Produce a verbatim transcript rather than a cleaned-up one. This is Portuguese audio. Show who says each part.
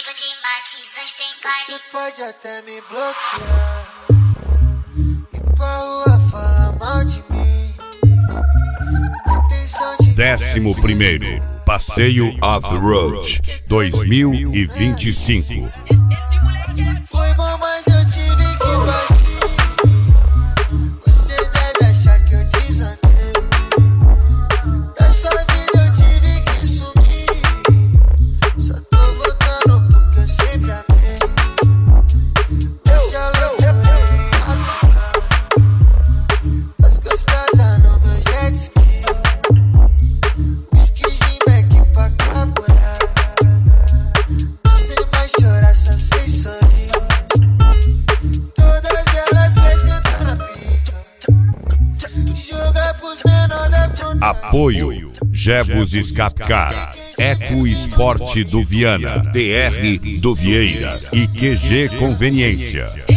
Speaker 1: Você pode até me bloquear e pra rua falar mal de mim.
Speaker 2: Décimo primeiro Passeio Off the Road dois mil e vinte e cinco.
Speaker 1: Foi bom, mas eu tive que partir. Você deve achar que eu desandei. Da sua vida eu tive que sumir. Só tô voltando porque eu sempre amei. Deixa eu loucar, as gostosas no meu jet ski. Whisky, gin, back pra capoeira. Não sei mais chorar, só sei sorrir. Todas elas querem sentar na pica. Jogar pros menor da conta.
Speaker 2: Apoio Jevos Scapcar, Eco Esporte do Viana, D R do Vieira e Q G Conveniência.